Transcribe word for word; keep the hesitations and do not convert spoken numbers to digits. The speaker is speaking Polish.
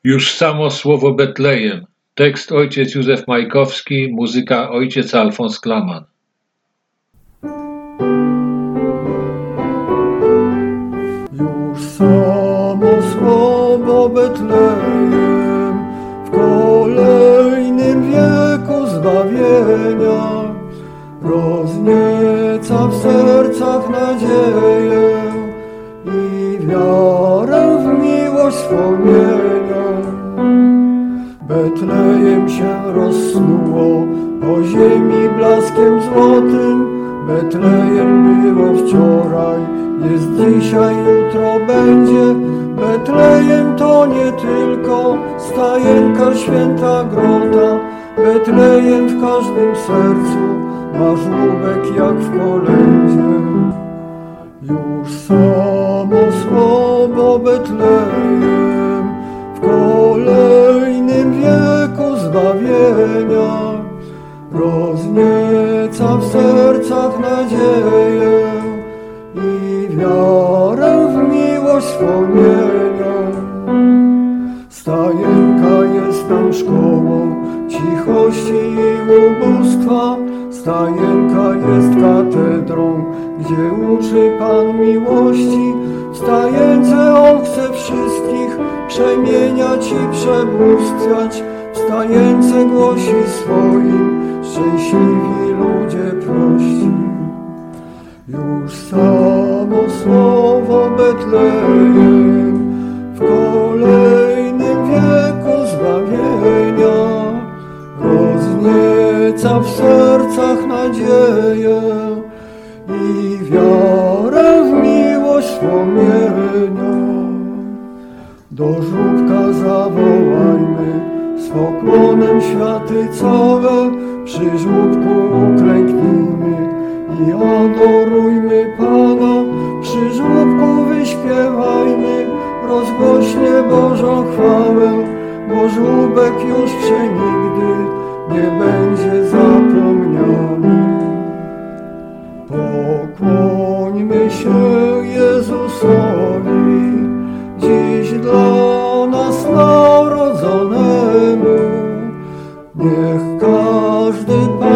Już samo słowo Betlejem. Tekst ojciec Józef Majkowski, muzyka ojciec Alfons Klaman. Już samo słowo Betlejem w kolejnym wieku zbawienia roznieca w sercach nadzieję i wiarę w miłość wspomnienia. Betlejem się rozsnuło po ziemi blaskiem złotym. Betlejem było wczoraj, jest dzisiaj, jutro będzie. Betlejem to nie tylko stajenka, święta grota. Betlejem w każdym sercu ma żłóbek jak w kolędzie. Już samo słowo Betlejem w kolejnym wieku zbawienia roznieca w sercach nadzieję i wiarę w miłość wspomnienia. Stajenka jest tam szkołą cichości i ubóstwa. Stajenka jest katedrą, gdzie uczy Pan miłości. W stajence On chce wszystkich przemieniać i przebóstwiać. W stajence głosi swoim, szczęśliwi ludzie prości. Już samo słowo Betlejem w kolejnym wieku zbawienia roznieca w sercach nadzieję i wiarę w miłość wspomnienia. Do żłóbka zawołajmy z pokłonem światy całe, przy żłóbku uklęknijmy i adorujmy Pana. Przy żłóbku wyśpiewajmy rozgłośnie Bożą chwałę, bo żłóbek już przenigdy nie będzie zapomniany. Pokłońmy się Jezusowi, dziś dla nas narodzonemu. Niech każdy